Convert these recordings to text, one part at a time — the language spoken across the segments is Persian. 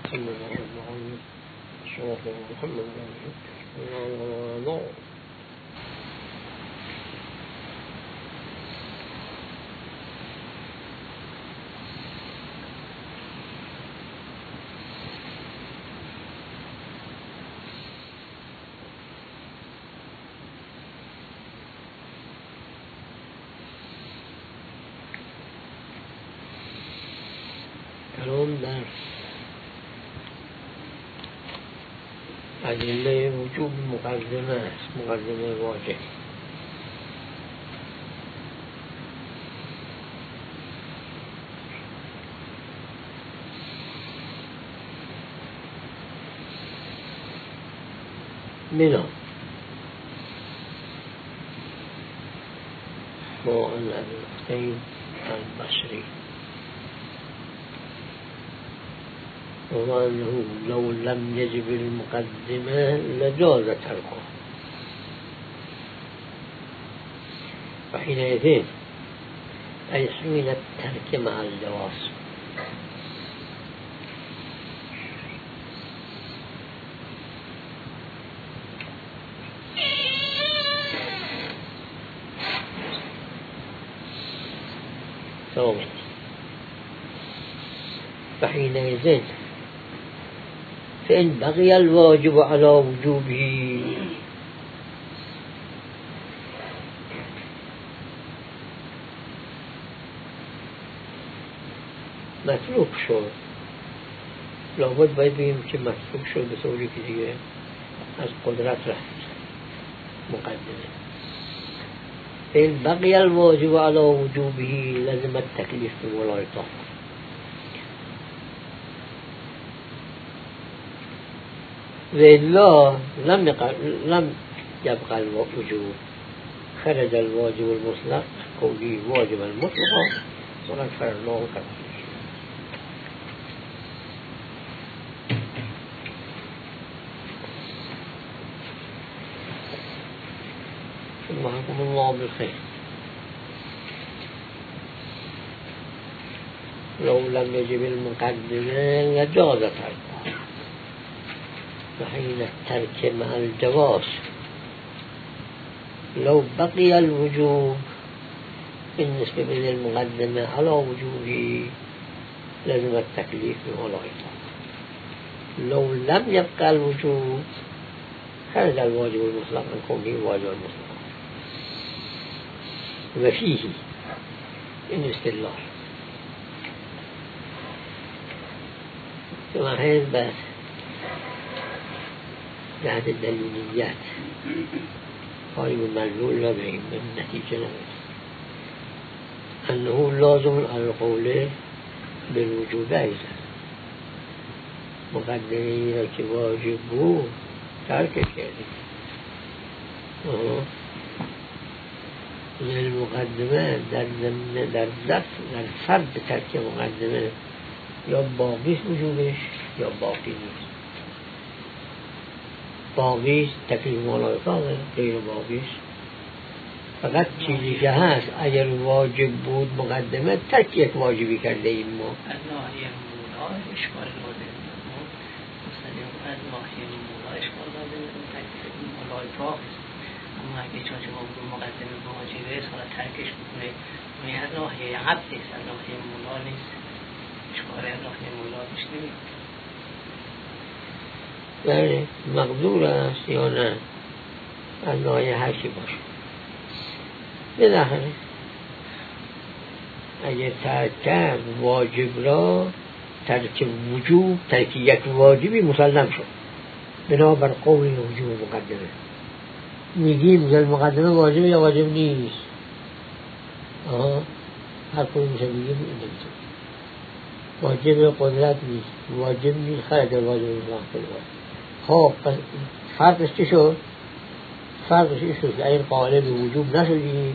صلى الله عليه وسلم شرف محمد الله کلام در ادله وجوب مقدمه است، مقدمه واجب. منها با ان الأختين البصري وأنه لو لم يجب المقدمة لجاز تركه، وحينئذ أي حين الترك مع الجواز. فحينئذ فإن بقي الواجب على وجوبه متروک شد، لابد باید بگیم که متروک شد به طوری که دیگه از قدرت رفت مقدمه. فإن بقي الواجب على وجوبه لازم التكليف بولايته، وإلا لم يبقى الوجوب، خرج الواجب المطلق كونه واجبا مطلقا ونكفرناه كما سبحانكم الله بالخير. لو لم يجب المقدمة لجاز تركه، وحين الترك مع الجواز لو بقي الوجوب بالنسبة للمقدمة على وجوبه لازم التكليف بولايته. لو لم يبقى الوجوب خرج الواجب المطلق عن كونه واجب المطلق. وفيه إن استدلال كما هين بس جهد الدليليات هاي المدلول لبعين من النتيجة لبعين أنه لازم على القول بالوجوب أيضا، مقدمين كواجبه ترك الشيء للمقدمه در فرد ترک مقدمه یا باقیست وجودش یا باقی نیست. باقیست تکلیف ملائکه، غیر باقیست فقط چیزی که هست اگر واجب بود مقدمه ترک یک واجبی کرده ایم ما. از ناحیه مولا اشکال لازم بود، از ناحیه مولا اشکال لازم بود تکلیف ملائکه. اما اگه چون شما بگو مقدمه واجبه حالا ترکش بکنه اونی از ناحیه عبد است، از ناحیه مولا نیست، اشکال از ناحیه مولا بیش نمید. بله مقدور است یا نه از ناحیه هر چی باشه. بالاخره اگه ترک واجب را ترک وجوب، ترک یک واجبی مسلم شد بنابر قول وجوب مقدمه، میگیم که مقدمه واجب یا واجب نیست. هر کنی میشه میگیم واجب قدرت نیست، واجب نیست، خرج واجب مطلق. خب فرقش چی شد؟ فرقش این شد که این قائل به وجوب نشدی،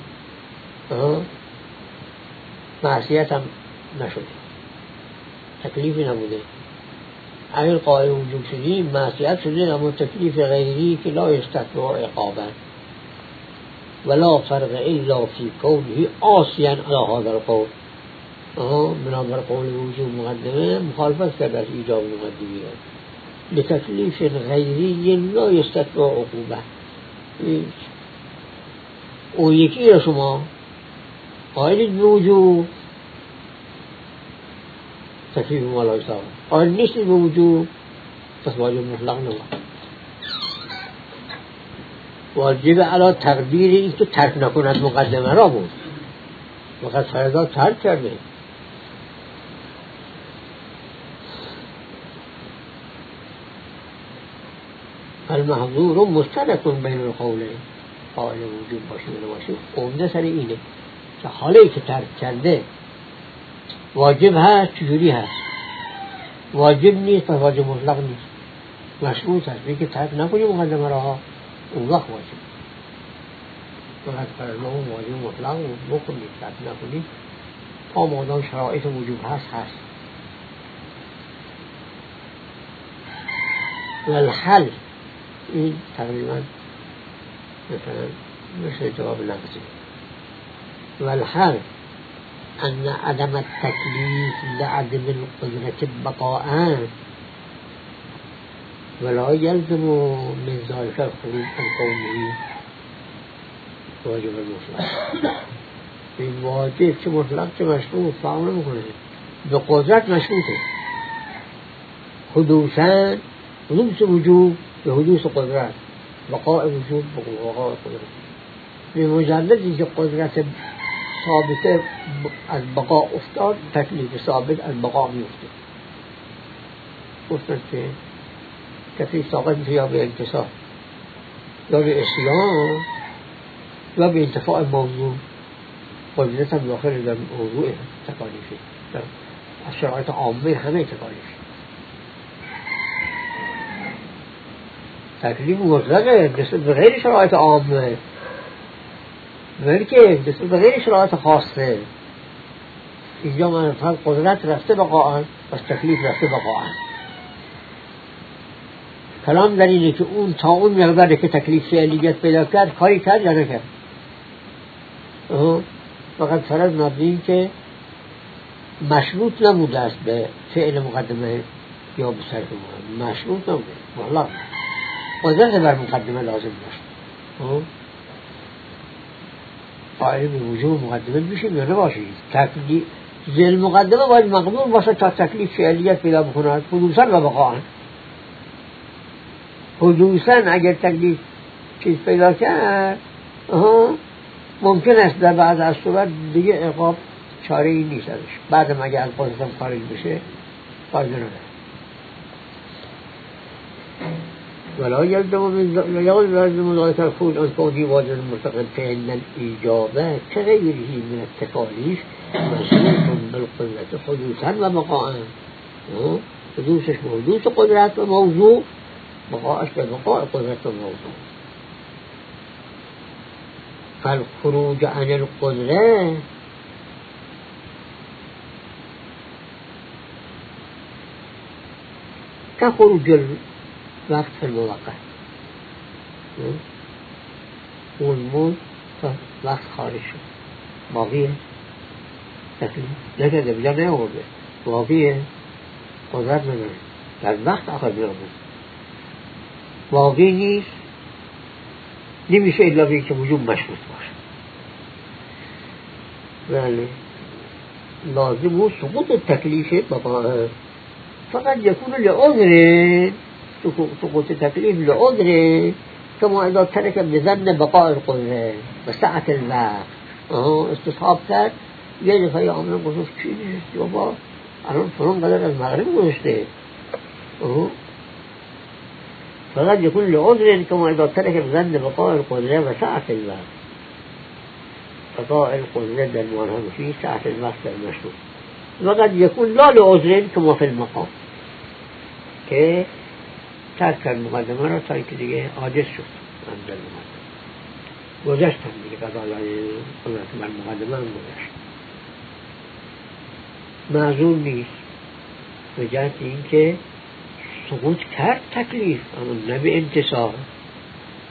معصیت هم نشده، تکلیفی نبوده. اگر قائل وجوب شدی معصیت شده، اما تکلیف غیری که لا یستطیع عقابا ولا فرق الا فی کونه عاصیا علی هذا القول. بنابر قول وجوب مقدمه مخالفت کرد از ایجاب مقدمیه. لتکلیف غیری لا یستتبع عقوبه. اون یکی را شما قائل به وجوب تکلیف ما لا یستتبع، قائل نیست به وجوب پس واجب مطلق نمید. واجب علی تقدیر این که ترک نکند مقدمه را بود، وقت فرضا ترک کرده. المحظور مشترک بین القولین، قائل وجوب باشه یا نباشه عمده سر اینه که حالی که ترک کرده واجب هست چجوری هست؟ واجب نیست پس واجب مطلق نیست، مشروط هست. بگه ترک نکنی مقدمه را اون وقت واجب، وقت فرضا واجب مطلق بکنید، ترک نکنید تا مادام شرایط وجوب هست. والحل این تقریبا مثلا مثل جواب نقصی. والحل ان عدم التکلیف لعدم القدرة بقاء ولا يلزم من ذلك الخروج عن قوله واجب المطلق. این واجب چه مطلق چه مشروط فرق نمیکنه، به قدرت مشروطه. حدوثاً حدوث وجوب به حدوث قدرت، بقاء وجوب به بقاء قدرت. به مجردی که قدرت ثابته از بقاء افتاد، تکلیف ثابت از بقاء میفته. گفتن که تکلیف ثابت میشه یا به انتصاب یا به اسیان یا به انتفاع موضوع. قدرت هم داخل در موضوع تکالیفه، در شرایط عامه همه تکالیفه. تکلیف مطلقه نسبت به غیر شرایط عامه، ولی که نسبت به غیر شرایط خاصه. اینجا من فقط قدرت رفته بقاء پس تکلیف رفته بقاء. کلام در اینه که اون تا اون مقداری که تکلیف فعلیت پیدا کرد کاری کرد یا نکرد. فقط فرض مبنی که مشروط نموده است به فعل مقدمه یا به صرف مقدمه، مشروط نموده مطلق قدرت بر مقدمه لازم داشت. قائل به وجوب مقدمه بشیم یا نباشید. تکلیف ذیل مقدمه باید مقدور باشه تا تکلیف فعلیت پیدا بکند حدوثاً و بقاء. حدوثاً اگر تکلیف چیز پیدا کرد ممکن است در بعض از صورت دیگه عقاب چاره ای نیست ازش، بعد اگر از قدرتم خارج بشه فایده نداره. ولا يلزم من ذلك الخروج عن قوله واجب المرتقب فإن الإجابة كغيره من التكاليف مشروط بالقدرة حدوثا وبقاء. حدوثش حدوث قدرة وموضوع، بقاءش بقاء قدرة وموضوع. فالخروج عن القدرة كخروج الوقت في الموقع، والموت وقت خارج شد باقیه، تکلیف نکرده بجا نیاورده، باقیه قدرت نداره در وقت آخر بیامد، باقی نیست، نمیشه الا به که وجود مشروط باشه. بله لازم و سقوط التکلیف بقاء فقط يكون لعذر، سقوط التكليف لعذر كما إذا ترك بظن بقاء القدرة وسعة الوقت. استصحاب کرد یه دفعه عامل گذاشت چی نیست بابا الان فرون قدر از مغرب گذاشته. فقط يكون لعذر كما إذا ترك بظن بقاء القدرة وسعة الوقت. بقاء القدرة در معنى فيه سعة الوقت المشروط. وقد يكون لا لعذر كما في المقام که ترک کرد مقدمه را تا اینکه دیگه عاجز شد انزل مقدمه گذشتم دیگه قضایای قدرت بر مقدمه هم گذشت، معذور نیست به جهت اینکه سقوط کرد تکلیف اما نه به انتصار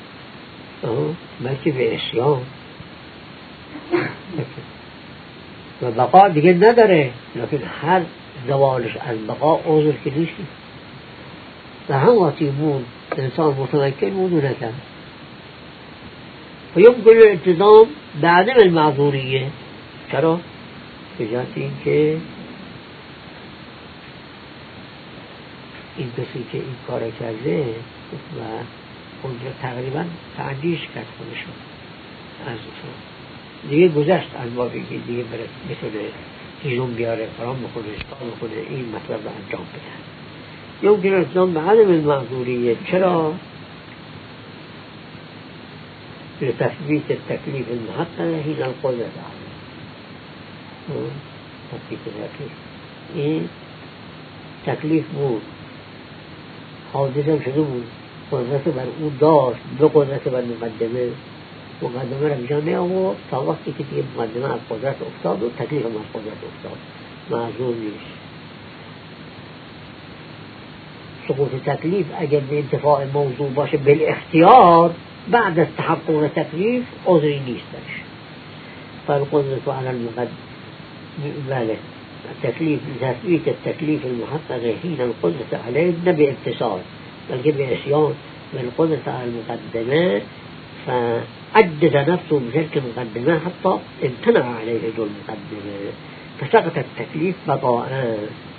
بلکه به عصیان. و بقا دیگه نداره، لیکن هر زوالش از بقا عذر که نیست. و هم وقتی بود انسان متمکن بود و نکرد فيمكن الالتزام بعدم المعذورية. چرا؟ به جهت این که این کسی که این کار کرده و اونجا تقریبا تعدیش کرد خودشون از دیگه گذشت از بابی که دیگه بتونه هیزون بیاره، فرام بکنه، اشتغال بکنه، این مطلب رو انجام بده. يمكن الالتزام بعدم المعذورية. چرا؟ لتثبيت التكليف المحقق حين القدرة عليه. تثبيت التكليف این تکلیف بود، حادث هم شده بود، قدرت بر او داشت، به قدرت بر مقدمه را بیجا می آورد تا وقتی که دیگه مقدمه از قدرت افتاد و تکلیف هم از قدرت افتاد، معذور نیست. سقوط تکلیف اگر به انتفاع موضوع باشه بالاختیار بعد از تحقق تکلیف عذری نیستش. فالقدرت على المقدم بله التكليف تثبيت التكليف المحقق حين القدرة عليه لا باتصال بل بعصيان بالقدرة على المقدمات، فعجز نفسه بتلك المقدمات حتى امتنع عليه ذو المقدمات فسقط التكليف بقاء.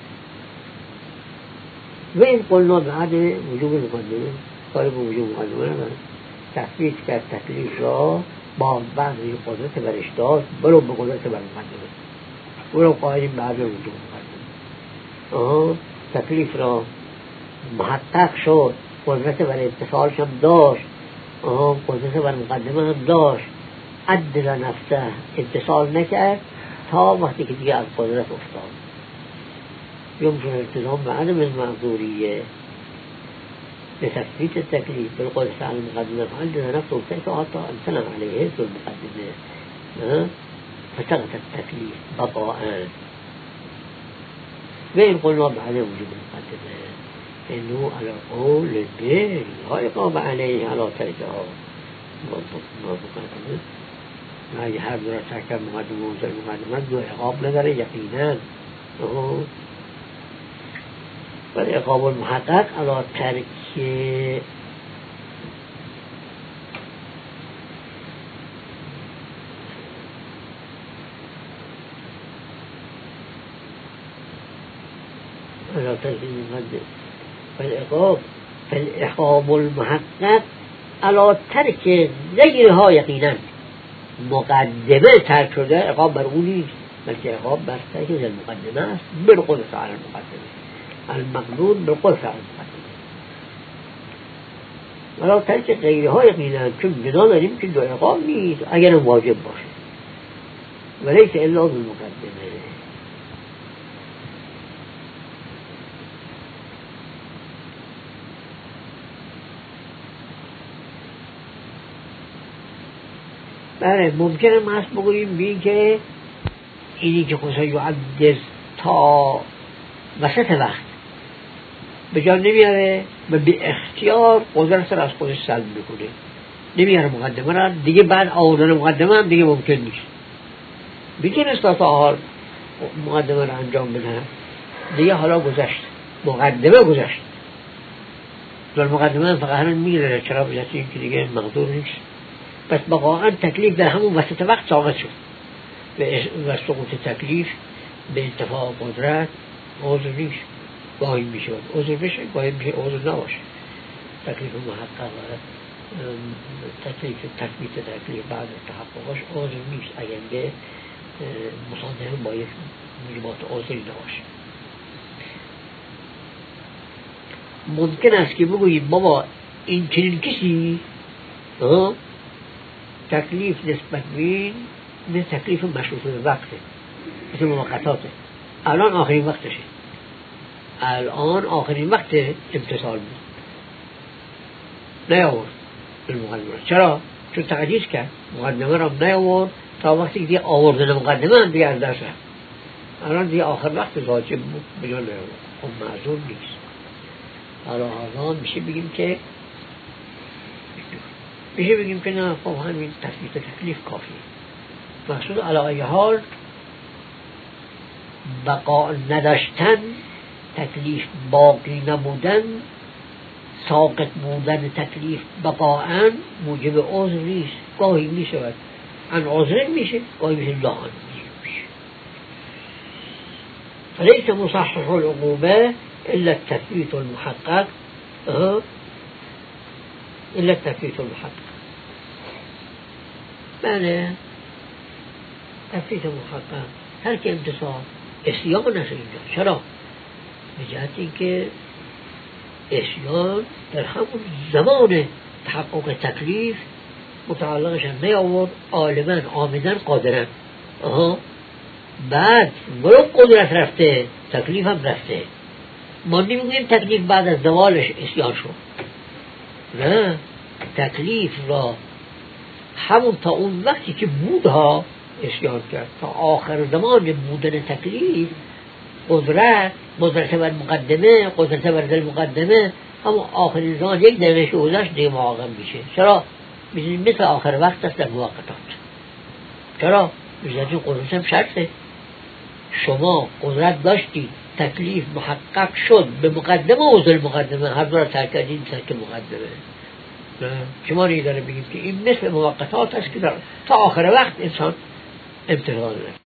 وإن قلنا بعدم وجوب المقدمة قالوا بوجوب المقدمة تثبيت كالتكليف را بعض قدرت برش داشت بلو بقدرت بر مقدمه ولو قائلين بعد وجوب مقدمه. تکلیف را محقق شد، قدرت بر اتصالش هم داشت، قدرت بر مقدمه هم داشت، عدل نفسه اتصال نکرد تا وقتی که دیگه از قدرت افتاد. يمكن الالتزام بعدم المعذورية لتثبيت التكليف بالقدرة على المقدمة فعدل نفسه كيف حتى امتنع عليه ذو المقدمة فسقط التكليف بقاء. وإن قلنا بعد وجوب المقدمة إنه على قول البيل لا يقام عليه على تركها ما يحب رساك المقدمة وزر المقدمة دو عقاب ندر يقينا. والعقاب المحقق على ترك على ترك المقدم فالعقاب المحقق على ترك غيرها يقينا. مقدمه ترک شده عقاب بر اون نیست بلکه عقاب بر ترک المقدمه است بالقدرة على المقدمه المقدور بالقدرة على المقدمه. ولا ترک غیرها یقینا چون بنا داریم که دو عقاب نیست اگر واجب باشه ولیس الا بالمقدمه. بله ممکنه ما بگوییم بین که اینی که خصوصا یعدز تا وسط وقت به جان نمیاره و به اختیار قدرت را از خودش سلب میکنه، نمیاره مقدمه را دیگه. بعد آوردن مقدمه هم دیگه ممکن نیست. میتونست تا حال مقدمه را انجام بده دیگه، حالا گذشت، مقدمه گذشت و مقدمه فقط همین میگیره. چرا؟ به این که دیگه مقدور نیست. پس واقعا تکلیف در همون وسط وقت ساقط شد و سقوط تکلیف به انتفاع قدرت عذر نیست. گاهی میشه عذر بشه، گاهی میشه عذر نباشه. تکلیف محقق و تکلیف تثبیت تکلیف بعد تحققش عذر نیست اگر به مصادمه با یک موجبات عذری نباشه. ممکن است که بگوییم بابا این چنین کسی تکلیف نسبت بین نه تکلیف مشروط به وقته، مثل موقتاته. الان آخرین وقتشه، الان آخرین وقت امتصال بود، نیاورد المقدمه. چرا؟ چون تعجیز کرد، مقدمه را نیاورد تا وقتی دیگه آوردن مقدمه هم دیگه از دست رفت. الان دیگه آخر وقت واجب بود بجان نیاورد، خب معذور نیست. حالا میشه بگیم که نه خب همین تثبیت تکلیف کافیه. مقصود علی ای حال بقا نداشتن، تکلیف باقی نبودن، ساقط بودن تکلیف بقاعن موجب عذر نیست. گاهی می شود ان عذر میشه، گاهی میشه لا ان میشه. فلیس مصحح العقوبه الا التثبیت المحقق، الا التثبیت المحقق. بله، تثبیت محقق ترک امتصال اسیان نشه اینجا. چرا؟ به جهت اینکه اسیان در همون زمان تحقق تکلیف متعلقش هم نیاورد، عالمن آمدن قادرن. بعد ولو قدرت رفته تکلیف هم رفته. ما نمیگوییم تکلیف بعد از زوالش اسیان شد، نه، تکلیف را همون تا اون وقتی که بودها اسیان کرد، تا آخر زمان بودن تکلیف قدرت بر مقدمه، قدرت بر دل مقدمه، همون آخر زمان یک دقیقه گذشت دیگه معاقب میشه. چرا؟ مثل آخر وقت است در موقتات. چرا؟ مثل قدرت هم شرطه. شما قدرت داشتی، تکلیف محقق شد به مقدمه و ذل مقدمه، هر دو را ترک کردین ترک مقدمه. شما نیداره بگید که این مثل موقتات است که تا آخر وقت انسان امتحان